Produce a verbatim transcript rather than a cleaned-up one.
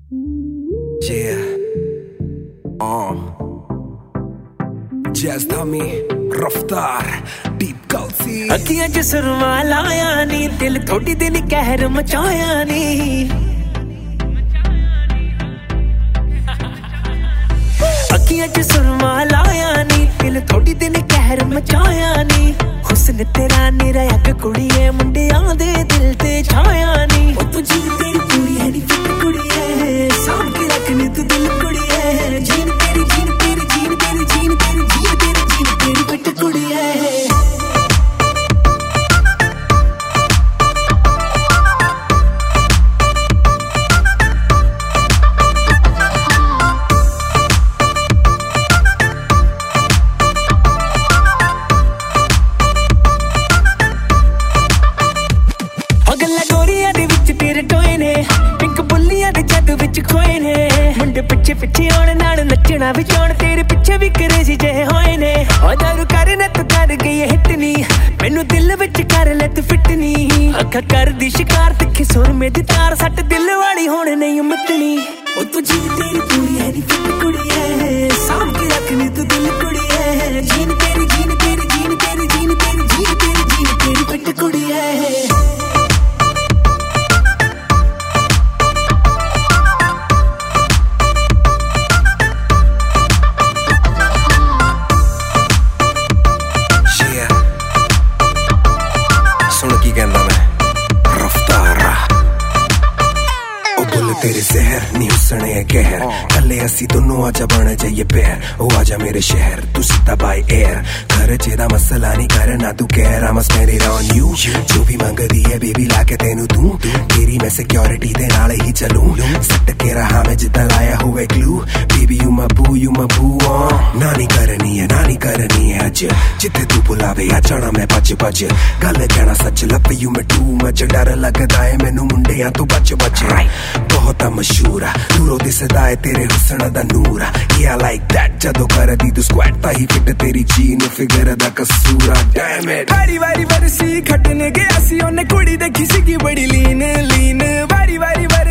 Yeah. Uh. Jazz Dummy, रफ्तार, deep culty. अखियां च सुरमा लाया नी, दिल थोड़ी दिन कहर मचाया नी। अखियां च सुरमा लाया नी, दिल थोड़ी दिन कहर मचाया नी। हुस्न तेरा निरा अग कुड़िए, मुंडियां दे दिल ते छाया नी। ओ तू जीन तेरी पूरी है नी फिट कुड़िए, सांभ के रखनी तू दिल कुड़िए। जीन तेरी जीन तेरी जीन तेरी जीन तेरी जीन तेरी जीन तेरी फिट कुड़िए। मुंडे पिछे पिछे आने नाल नचना भी चाण, तेरे पिछे भी क्रेजी जे होए ने। ओ दारू करने तू कर गई हिट नी, मैनू दिल विच कर ले तू फिट नी। अखा कर दी शिकार तिखे सुर में दी तार, सट दिल वाली होने नहीं मिटनी। ओ तू जीन तेरी पूरी है नी फिट कुड़िए, सांभ के रखनी तू दिल कुड़िए। जीन तेरी जीन तेरी जीन तेरी जीन तेरी जीन तेरी जीन तेरी फिट कुड़िए। तेरे जहर नी हुसने कहर, कले असी दोनों आजा बन जाइए पैर। ओ आजा मेरे शहर तू सीधा बाय एयर, घर जेदा मसला नहीं करना तू कह। I'm spend it on you, जो भी मंगदी है बेबी लाके तेनू तू। तेरी मैं सिक्योरिटी दे नाल ही चलूं, सट के रहा मैं जिद्दां लाया हुए glue. Baby you my boo you my boo, नानी करनी है नानी करनी है अज, जिथे तू बुलावे आ जाना मैं भज भज। गल कहना सच लव यू मैं टू मच, डर लगदा है मैनू मुंडियां तू बच बच। बहुत मशहूर दूरों दिसदा है तेरे हुस्न दा नूर। Yeah, I like that जदों करदी तू स्क्वाट, ताही फिट तेरी जीन फिगर दा कसूर। Damn it, वारी वारी वरसी खटने गया सी, ओने कुड़ी देखी सी की बड़ी लीन लीन। वारी वारी